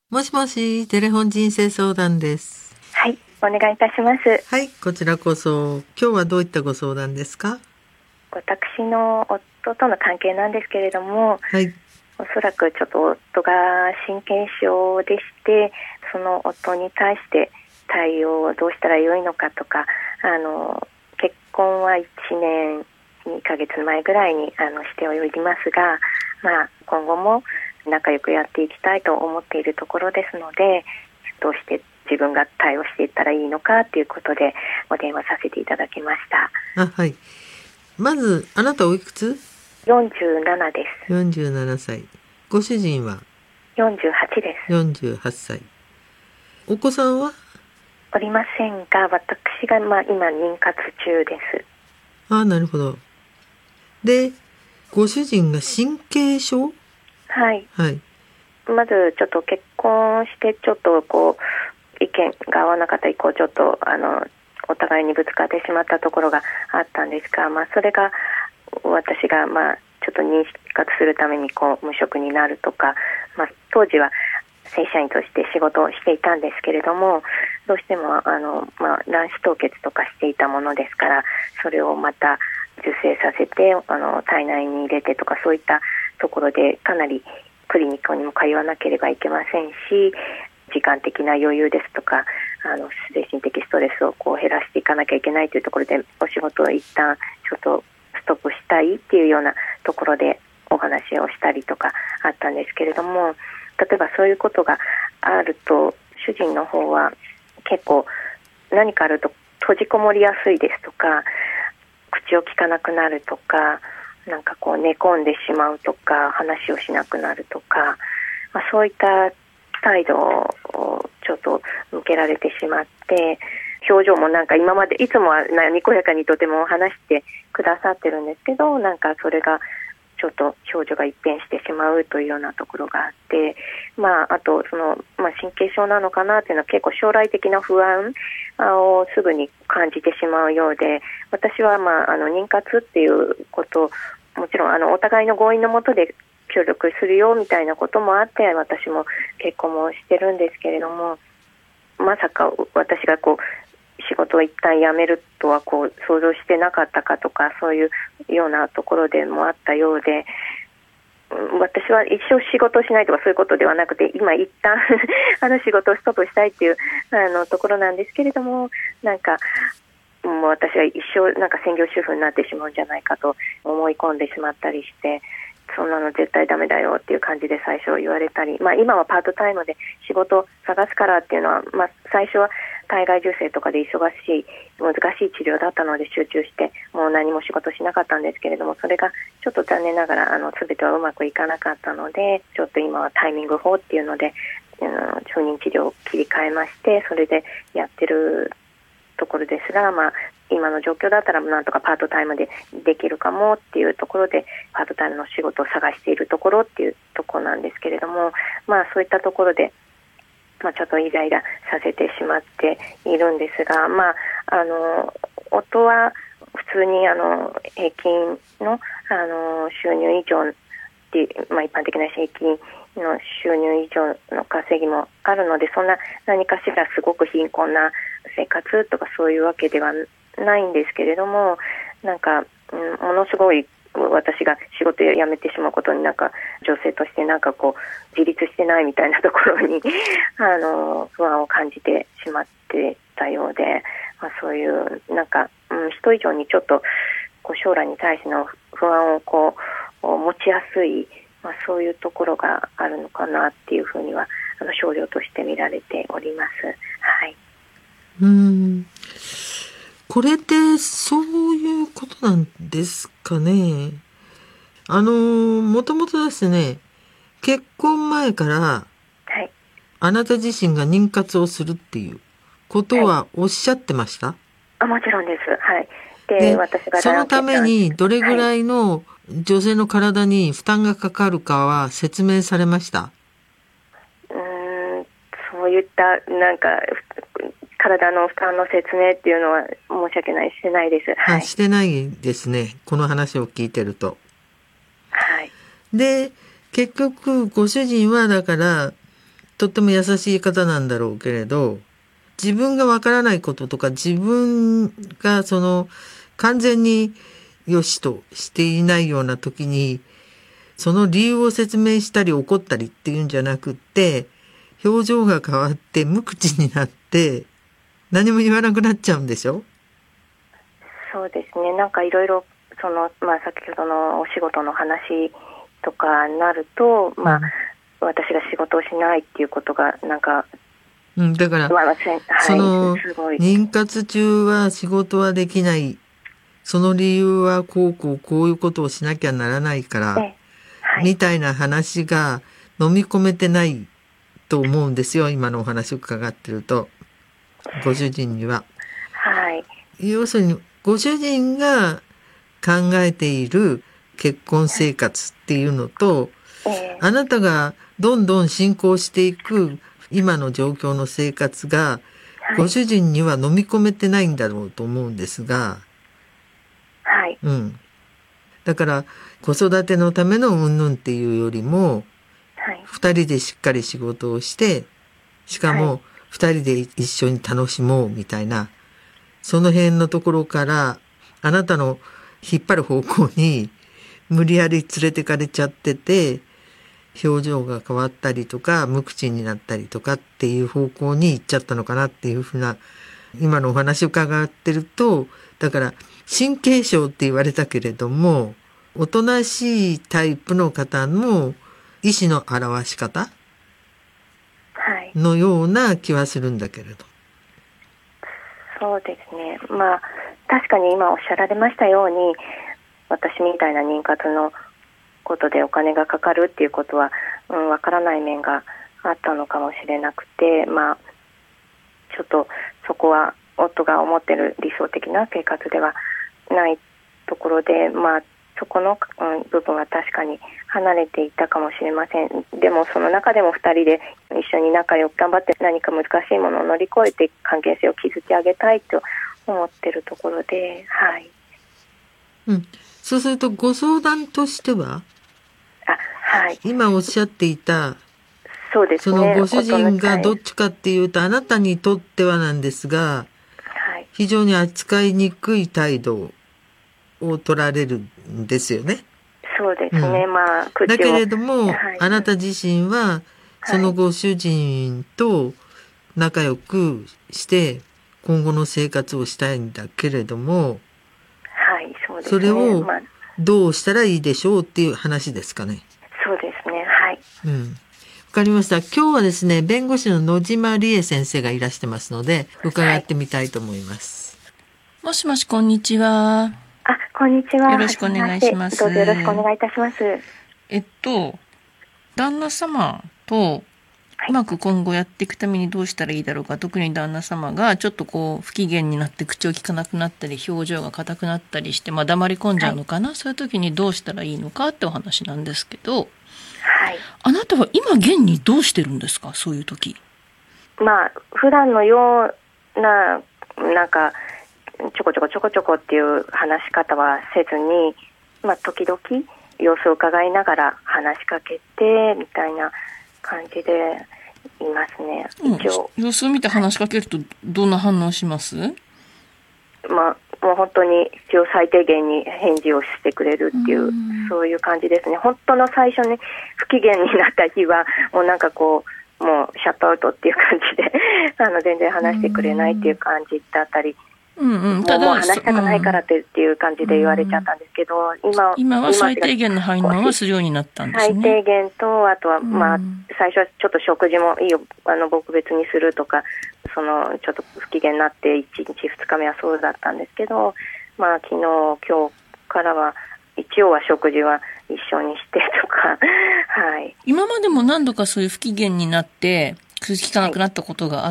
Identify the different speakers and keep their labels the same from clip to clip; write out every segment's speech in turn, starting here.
Speaker 1: もしもし、テレフォン人生相談です。
Speaker 2: はい、お願いいたします。
Speaker 1: はい、こちらこそ。今日はどういったご相談ですか？
Speaker 2: 私の夫との関係なんですけれども、
Speaker 1: はい。
Speaker 2: おそらくちょっと夫が神経症でして、その夫に対して対応をどうしたらよいのかとか、結婚は1年2ヶ月前ぐらいにしておりますが、今後も仲良くやっていきたいと思っているところですので、どうして自分が対応していったらいいのかということでお電話させていただきました。
Speaker 1: はい。まず、あなたおいくつ？
Speaker 2: 47です。
Speaker 1: 47歳。ご主人は
Speaker 2: 48です。
Speaker 1: 48歳。お子さんは？
Speaker 2: おりませんが、私が今妊活中です。
Speaker 1: なるほど。で、ご主人が神経症？
Speaker 2: はい。
Speaker 1: はい。
Speaker 2: まずちょっと結婚してちょっと意見が合わなかった以降、ちょっとお互いにぶつかってしまったところがあったんですが、それが私がちょっと妊活するために無職になるとか、当時は正社員として仕事をしていたんですけれども、どうしても卵子凍結とかしていたものですから、それをまた受精させて体内に入れてとか、そういったところでかなりクリニックにも通わなければいけませんし、時間的な余裕ですとか精神的ストレスを減らしていかなきゃいけないというところで、お仕事を一旦ちょっとストップしたいっていうようなところでお話をしたりとかあったんですけれども、例えばそういうことがあると、主人の方は結構何かあると閉じこもりやすいですとか、口を聞かなくなるとか、寝込んでしまうとか、話をしなくなるとか、そういった態度をちょっと向けられてしまって、表情も今までいつもはにこやかにとても話してくださってるんですけど、それがちょっと表情が一変してしまうというようなところがあって、あと神経症なのかなというのは結構将来的な不安をすぐに感じてしまうようで、私は妊活っていうこと、もちろんお互いの合意のもとで協力するよみたいなこともあって、私も結婚もしてるんですけれども、まさか私が仕事を一旦辞めるとは想像してなかったかとか、そういうようなところでもあったようで、私は一生仕事をしないとかそういうことではなくて、今一旦仕事をストップしたいっていうところなんですけれども、もう私は一生専業主婦になってしまうんじゃないかと思い込んでしまったりして、そんなの絶対ダメだよっていう感じで最初言われたり、今はパートタイムで仕事を探すからっていうのは、最初は体外受精とかで忙しい難しい治療だったので集中してもう何も仕事しなかったんですけれども、それがちょっと残念ながら全てはうまくいかなかったので、ちょっと今はタイミング4っていうので不妊治療を切り替えまして、それでやってるところですが、今の状況だったらなんとかパートタイムでできるかもっていうところで、パートタイムの仕事を探しているところっていうところなんですけれども、そういったところで、ちょっとイライラさせてしまっているんですが、夫は普通に平均の収入以上っていう、一般的な平均の収入以上の稼ぎもあるので、そんな何かしらすごく貧困な生活とかそういうわけではないんですけれども、ものすごい私が仕事を辞めてしまうことに女性として自立してないみたいなところに不安を感じてしまってたようで、そういう人以上にちょっと将来に対しての不安を持ちやすい、そういうところがあるのかなっていうふうには症状として見られております。はい。
Speaker 1: これってそういうことなんですかね。もともとですね、結婚前から、
Speaker 2: はい、
Speaker 1: あなた自身が妊活をするっていうことはおっしゃってました？
Speaker 2: もちろんです。はい。
Speaker 1: で、
Speaker 2: 私が
Speaker 1: そのためにどれぐらいの女性の体に負担がかかるかは説明されました？
Speaker 2: そういった体の負担の説明っていうのは申し訳ない、してないです。はい。
Speaker 1: してないですね。この話を聞いてると。
Speaker 2: はい。
Speaker 1: で、結局ご主人はだからとっても優しい方なんだろうけれど、自分がわからないこととか、自分が完全に良しとしていないような時に、その理由を説明したり怒ったりっていうんじゃなくって、表情が変わって無口になって、何も言わなくなっちゃうんでしょ？
Speaker 2: そうですね。なんかいろいろ、先ほどのお仕事の話とかになると、私が仕事をしないっていうことが、なんか、
Speaker 1: だから、妊活中は仕事はできない。その理由はこういうことをしなきゃならないから、みたいな話が飲み込めてないと思うんですよ。今のお話を伺ってると。ご主人には。
Speaker 2: はい。
Speaker 1: 要するに、ご主人が考えている結婚生活っていうのと、あなたがどんどん進行していく今の状況の生活が、ご主人には飲み込めてないんだろうと思うんですが、
Speaker 2: はい。
Speaker 1: だから、子育てのための云々っていうよりも、二人でしっかり仕事をして、しかも二人で一緒に楽しもうみたいな、その辺のところから、あなたの引っ張る方向に無理やり連れてかれちゃってて、表情が変わったりとか、無口になったりとかっていう方向に行っちゃったのかなっていうふうな、今のお話を伺ってると、だから、神経症って言われたけれども、おとなしいタイプの方の意思の表し方のような気はするんだけれど。
Speaker 2: そうですね。確かに今おっしゃられましたように、私みたいな妊活のことでお金がかかるっていうことは、わからない面があったのかもしれなくて、ちょっとそこは夫が思ってる理想的な生活ではないところで、そこの、部分は確かに離れていたかもしれません。でもその中でも2人で一緒に仲良く頑張って何か難しいものを乗り越えて関係性を築き上げたいと思ってるところで、はい。
Speaker 1: そうするとご相談としては、
Speaker 2: はい、
Speaker 1: 今おっしゃっていた、
Speaker 2: そうですね、
Speaker 1: そのご主人がどっちかっていうと、あなたにとってはなんですが、非常に扱いにくい態度を取られるんですよね。
Speaker 2: そうですね。
Speaker 1: だけれども、あなた自身は、そのご主人と仲良くして、今後の生活をしたいんだけれども、
Speaker 2: そうですね。
Speaker 1: それをどうしたらいいでしょうっていう話ですかね。
Speaker 2: そうですね。はい。
Speaker 1: わかりました。今日はですね、弁護士の野島理恵先生がいらしてますので、伺ってみたいと思います。
Speaker 3: もしもし、こんにちは。
Speaker 2: こんにちは。
Speaker 3: よろしくお願いします。
Speaker 2: どうぞよろしくお願いいたします。
Speaker 3: 旦那様とうまく今後やっていくためにどうしたらいいだろうか、特に旦那様がちょっと不機嫌になって口を聞かなくなったり、表情が硬くなったりして、黙り込んじゃうのかな、そういう時にどうしたらいいのかってお話なんですけど、あなたは今現にどうしてるんですか、そういう時。
Speaker 2: 普段のような、ちょこちょこっていう話し方はせずに、時々様子を伺いながら話しかけてみたいな感じでいますね。一応
Speaker 3: 様子を見て話しかけるとどんな反応します？
Speaker 2: もう本当に必要最低限に返事をしてくれるっていう、そういう感じですね。本当の最初に不機嫌になった日はもうもうシャットアウトっていう感じで全然話してくれないっていう感じだったり、もう話したくないからっていう感じで言われちゃったんですけど、
Speaker 3: 今は最低限の反応はするようになったんですね。
Speaker 2: 最低限と、あとは最初はちょっと食事もいいよ、僕別にするとか、ちょっと不機嫌になって1日2日目はそうだったんですけど、昨日今日からは一応は食事は一緒にしてとか
Speaker 3: 今までも何度かそういう不機嫌になって口聞かなくなったことがあって、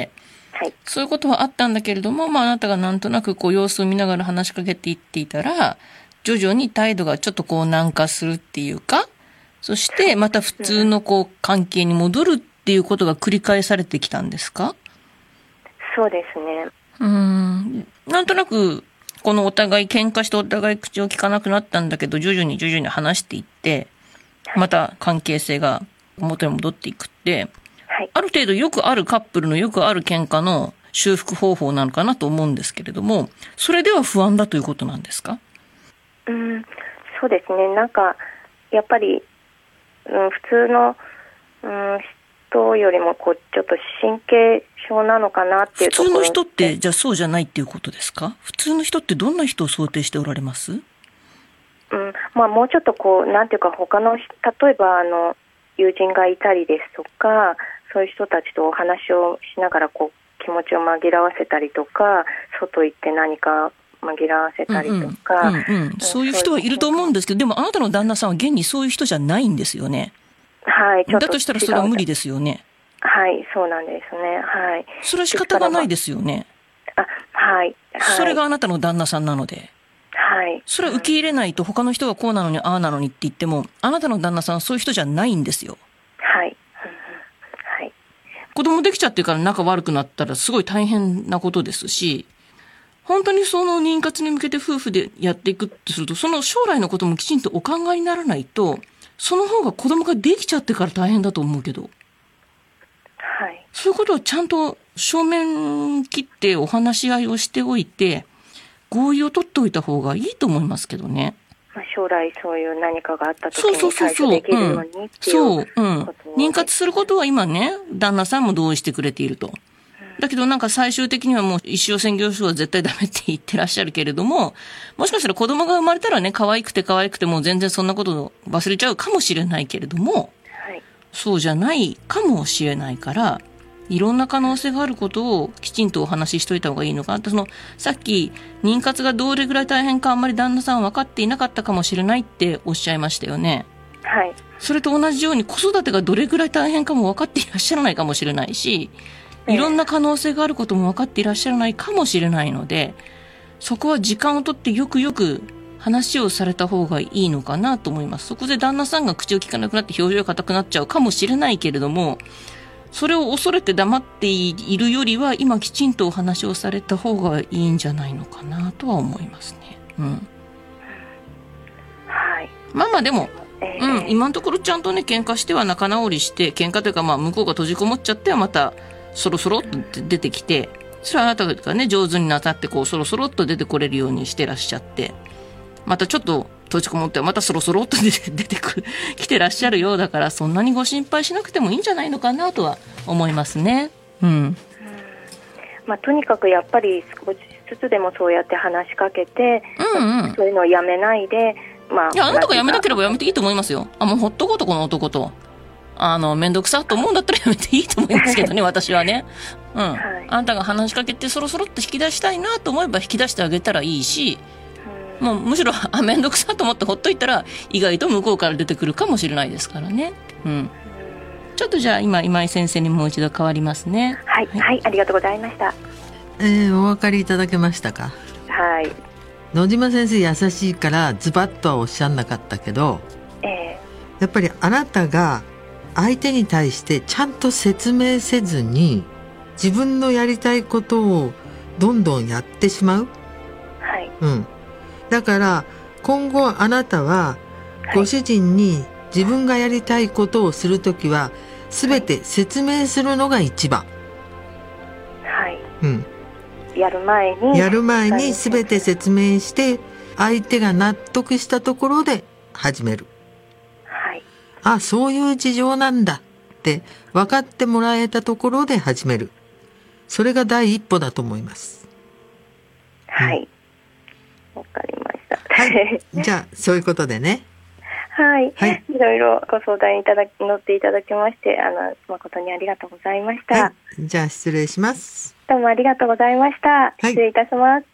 Speaker 3: そういうことはあったんだけれども、あなたがなんとなく様子を見ながら話しかけていっていたら、徐々に態度がちょっと軟化するっていうか、そしてまた普通の関係に戻るっていうことが繰り返されてきたんですか？
Speaker 2: そうですね。
Speaker 3: なんとなく、お互い喧嘩してお互い口を聞かなくなったんだけど、徐々に話していって、また関係性が元に戻っていくって、 ある程度よくあるカップルのよくある喧嘩の修復方法なのかなと思うんですけれども、それでは不安だということなんですか？
Speaker 2: そうですね。なんかやっぱり、普通の、人よりもちょっと神経症なのかなっていうところ。
Speaker 3: 普通の人ってじゃあそうじゃないっていうことですか？普通の人ってどんな人を想定しておられます？
Speaker 2: もうちょっとなんていうか他の、例えば友人がいたりですとか、そういう人たちとお話をしながら気持ちを紛らわせたりとか、外行って何か紛らわせたりとか、
Speaker 3: そういう人はいると思うんですけど、でもあなたの旦那さんは現にそういう人じゃないんですよね。
Speaker 2: はい。
Speaker 3: だとしたらそれは無理ですよね。
Speaker 2: はい、そうなんですね。はい。
Speaker 3: それは仕方がないですよね。
Speaker 2: はい。
Speaker 3: それがあなたの旦那さんなので。
Speaker 2: はい。
Speaker 3: それは受け入れないと他の人がこうなのにああなのにって言っても、あなたの旦那さんはそういう人じゃないんですよ。
Speaker 2: はい。はい。
Speaker 3: 子供できちゃってから仲悪くなったらすごい大変なことですし、本当にその妊活に向けて夫婦でやっていくとすると、その将来のこともきちんとお考えにならないと、その方が子供ができちゃってから大変だと思うけど。
Speaker 2: はい。
Speaker 3: そういうことをちゃんと正面切ってお話し合いをしておいて、合意を取っておいた方がいいと思いますけどね。
Speaker 2: 将来そういう何かがあった時に対処できるようにっていう。
Speaker 3: 妊活することは今ね、旦那さんも同意してくれていると。だけどなんか最終的にはもう一生専業主婦は絶対ダメって言ってらっしゃるけれども、もしかしたら子供が生まれたらね、可愛くてもう全然そんなことを忘れちゃうかもしれないけれども、そうじゃないかもしれないから、いろんな可能性があることをきちんとお話ししといた方がいいのかな。さっき妊活がどれぐらい大変かあんまり旦那さんは分かっていなかったかもしれないっておっしゃいましたよね。
Speaker 2: はい。
Speaker 3: それと同じように子育てがどれぐらい大変かも分かっていらっしゃらないかもしれないし、いろんな可能性があることも分かっていらっしゃらないかもしれないので、そこは時間をとってよくよく話をされた方がいいのかなと思います。そこで旦那さんが口を聞かなくなって表情が硬くなっちゃうかもしれないけれども、それを恐れて黙っているよりは今きちんとお話をされた方がいいんじゃないのかなとは思いますね。
Speaker 2: はい。
Speaker 3: でも、今のところちゃんとね、喧嘩しては仲直りして、喧嘩というか向こうが閉じこもっちゃってはまたそろそろっと出てきて、それはあなたがね、上手になさってそろそろっと出てこれるようにしてらっしゃって、またちょっと閉じこもってまたそろそろっと出てきてらっしゃるようだから、そんなにご心配しなくてもいいんじゃないのかなとは思いますね。
Speaker 2: とにかくやっぱり少しずつでもそうやって話しかけて、そういうのをやめないで、
Speaker 3: いや、あなたがやめたければやめていいと思いますよ。もうほっとこうとこの男と。めんどくさと思うんだったらやめていいと思いますけどね、私はね。あなたが話しかけてそろそろって引き出したいなと思えば引き出してあげたらいいし、もうむしろめんどくさと思ってほっといたら意外と向こうから出てくるかもしれないですからね。ちょっとじゃあ今井先生にもう一度変わりますね。
Speaker 2: はい、ありがとうございました。
Speaker 1: お分かりいただけましたか？
Speaker 2: はい。
Speaker 1: 野島先生優しいからズバッとはおっしゃんなかったけど、やっぱりあなたが相手に対してちゃんと説明せずに自分のやりたいことをどんどんやってしまう。だから今後あなたはご主人に自分がやりたいことをするときは全て説明するのが一番。やる前に全て説明して相手が納得したところで始める。そういう事情なんだって分かってもらえたところで始める。それが第一歩だと思います。
Speaker 2: はい、わかりました。
Speaker 1: じゃあそういうことでね。
Speaker 2: いろいろご相談乗っていただきまして誠にありがとうございました。
Speaker 1: じゃあ失礼します。
Speaker 2: どうもありがとうございました。失礼いたします。